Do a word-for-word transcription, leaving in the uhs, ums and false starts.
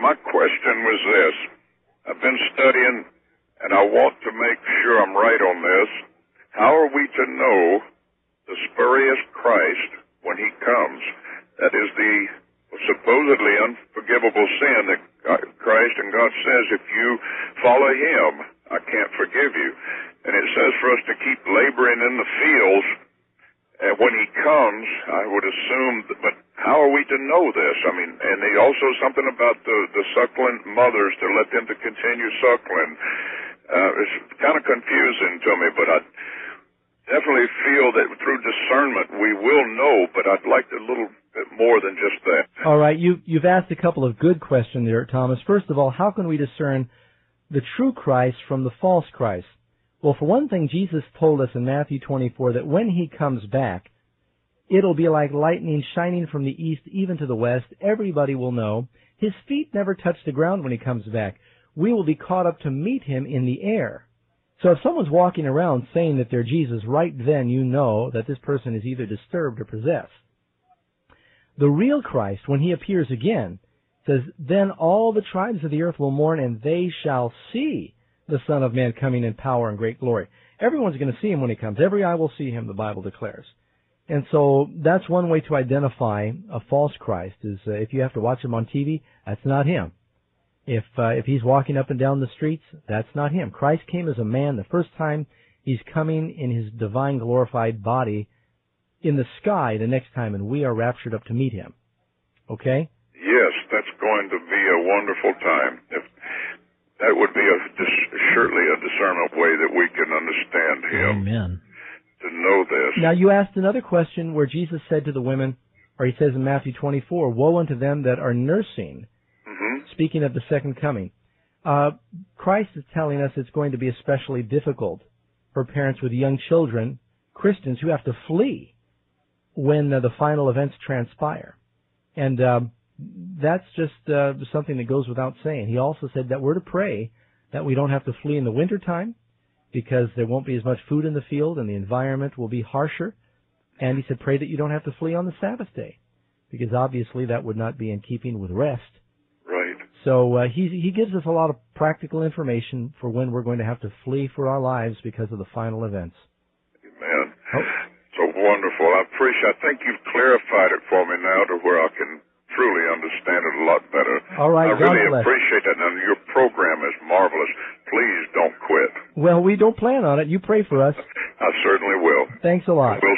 my question was this. I've been studying, and I want to make sure I'm right on this. How are we to know the spurious Christ when he comes? That is the supposedly unforgivable sin that Christ and God says, if you follow him, I can't forgive you. And it says for us to keep laboring in the fields. And when he comes, I would assume, that, but how are we to know this? I mean, and they also something about the, the suckling mothers to let them to continue suckling. Uh, it's kind of confusing to me, but I definitely feel that through discernment we will know, but I'd like a little bit more than just that. All right, you, you've asked a couple of good questions there, Thomas. First of all, how can we discern the true Christ from the false Christ? Well, for one thing, Jesus told us in Matthew twenty-four that when he comes back, it'll be like lightning shining from the east even to the west. Everybody will know. His feet never touch the ground when he comes back. We will be caught up to meet him in the air. So if someone's walking around saying that they're Jesus, right then you know that this person is either disturbed or possessed. The real Christ, when he appears again, says, then all the tribes of the earth will mourn, and they shall see the Son of Man coming in power and great glory. Everyone's going to see him when he comes. Every eye will see him, the Bible declares. And so that's one way to identify a false Christ, is uh, if you have to watch him on T V, that's not him. If uh, if he's walking up and down the streets, that's not him. Christ came as a man the first time. He's coming in his divine glorified body in the sky the next time, and we are raptured up to meet him. Okay? Yes, that's going to be a wonderful time. If that would be a, surely a discernment way that we can understand him. Amen. To know this. Now, you asked another question where Jesus said to the women, or he says in Matthew twenty-four, woe unto them that are nursing, mm-hmm. speaking of the second coming. Uh, Christ is telling us it's going to be especially difficult for parents with young children, Christians, who have to flee when uh, the final events transpire. And uh, that's just uh, something that goes without saying. He also said that we're to pray that we don't have to flee in the wintertime, because there won't be as much food in the field and the environment will be harsher. And he said, pray that you don't have to flee on the Sabbath day, because obviously that would not be in keeping with rest. Right. So uh, he, he gives us a lot of practical information for when we're going to have to flee for our lives because of the final events. Amen. Oh. So wonderful. I appreciate I think you've clarified it for me now to where I can truly understand it a lot better. All right, I really God bless. appreciate that, and your program is marvelous. Please don't quit. Well, we don't plan on it. You pray for us. I certainly will. Thanks a lot. We'll